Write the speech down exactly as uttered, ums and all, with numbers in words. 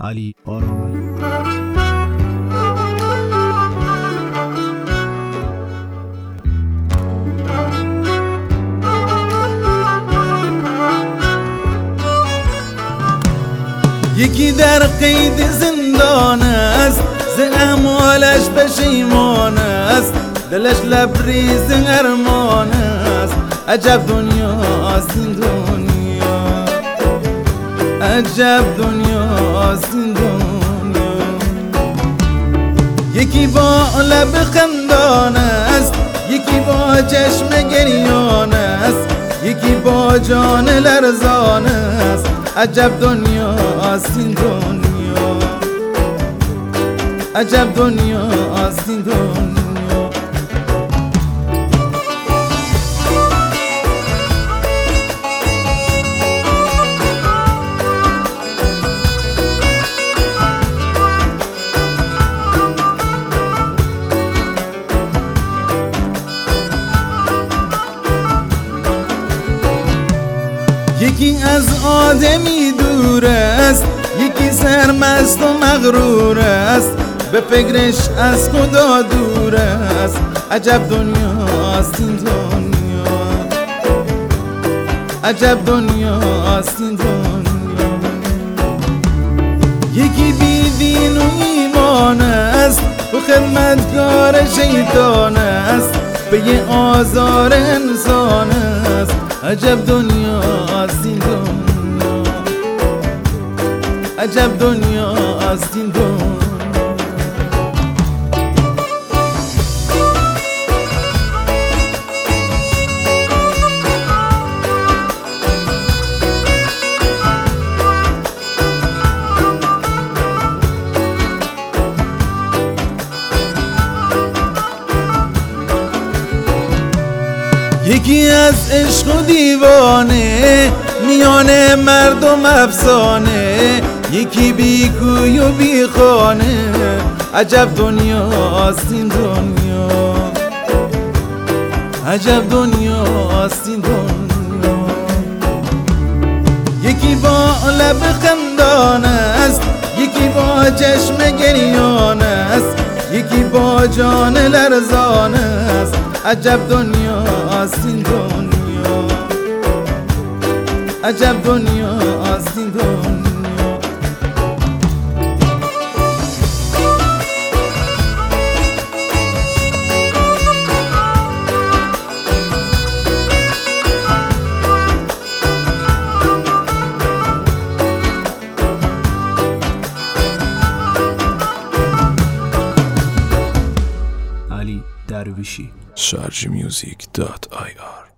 علی آرامی. یکی در قید زندان است، ز اعمالش پشیمان است، دلش لبریز ارمان است. عجب دنیاست این دنیا، عجب دنیاست این دنیا. یکی با لب خندان است، یکی با چشم گریان است، یکی با جان لرزان است. عجب دنیاست این دنیا، عجب دنیاست این دنیا. یکی از آدمی دور است، یکی سرمست و مغرور است، به فکرش از خدا دور است. عجب دنیاست این دنیا، عجب دنیاست این دنیا. یکی بی دین و ایمان است، و خدمتگار شیطان است، به یه آزار انسان است. عجب دنیاست این دنیا، عجب دنیاست این دنیا. یکی از عشق و دیوانه، میان مردم افسانه، یکی بی کوی و بی خانه. عجب دنیاست این دنیا، عجب دنیاست این دنیا. یکی با لب خندان است، یکی با چشم گریان است، یکی با جان لرزان است. عجب دنیاست این دنیا، عجب دنیاست این دنیا. علی درویشی. شارژ میوزیک دات آی آر